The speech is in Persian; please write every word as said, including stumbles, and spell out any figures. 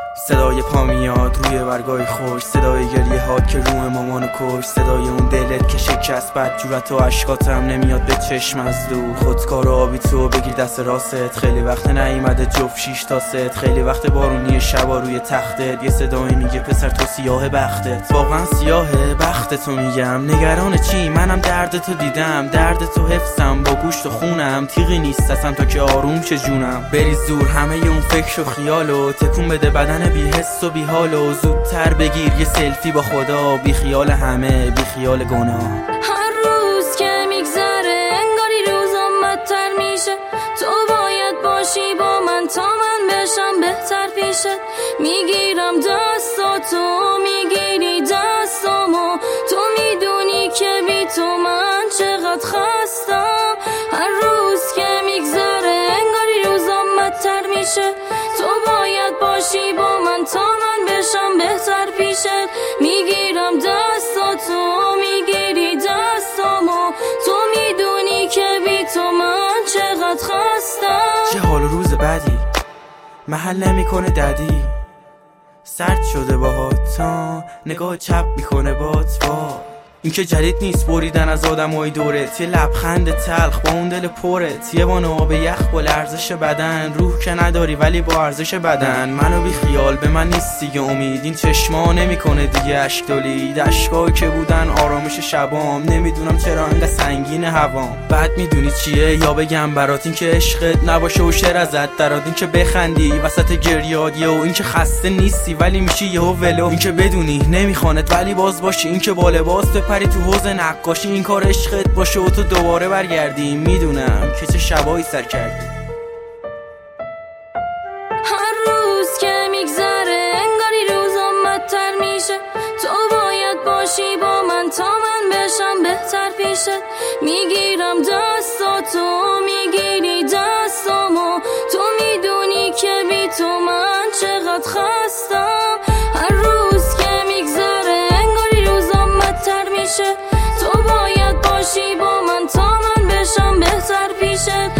صدای پا میاد روی برگای خوش، صدای گریه هات که روح مامانو کش، صدای اون دلت که شکست بد جورت و عشقاتم نمیاد به چشم از دور. خودکار و آبی تو بگیر دست راست، خیلی وقت نیومده جفت شیش تا ست، خیلی وقت بارونی شبا روی تختت یه صدایی میگه پسر تو سیاه بختت. واقعا سیاه بخت تو میگم، نگران چی؟ منم درد تو دیدم، درد تو حفظم با گوشت و خونم، تیغی نیست اصلا تا که آروم شه جونم. بریز دور همه اون فکر و خیالو، تکون بده بدن بی حس و بی حالو، زودتر بگیر یه سلفی با خدا، بی خیال همه بی خیال گناه. هر روز که میگذره انگاری روزم بدتر میشه، تو باید باشی با من تا من بشم بهتر پیشت. میگیرم دستاتو میگیری دستامو، تو میدونی که بی تو من چقدر خستم. هر روز که میگذره انگاری روزم بدتر میشه، تو باید باشی با من تا من بشم بهتر پیشت. میگیرم دستاتو میگیری دستامو، تو میدونی که بی تو من چقدر خستم. چه حال و روز بدی محل نمیکنه ددی، سرد شده باهات تا نگاه چپ میکنه بات. وا این که جدید نیست بریدن از آدمای دورت، یه لبخند تلخ با اون دل پرت، یه وان آب یخ با لرزش بدن، روح که نداری ولی با ارزش بدن. منو بی خیال به من نیست دیگه امید، این چشما نمیکنه دیگه اشک دولید، اشکایی که بودن آرامش شبام، نمیدونم چرا انقدر سنگین هوام. بعد میدونی چیه یا بگم برات، این که عشقت نباشه و شعر ازت دراد، این که بخندی وسط گریادیه و این که خسته نیستی ولی میشی یهو ولو، این که بدونی نمیخوانت ولی باز باشی، این که با لباس پری تو حوض نقاشی، این کار عشقت باشه و تو دوباره برگردی. میدونم که چه شبایی سر کردی. هر روز که میگذره انگاری روزم بدتر میشه، تو باید باشی با من تا من بشم بهتر پیشت. میگیرم دستاتو میگیری دستامو، تو میدونی که بی تو من چقدر خستم. هر روز که میگذره انگاری روزم بدتر میشه، تو باید باشی با من تا من بشم بهتر پیشت.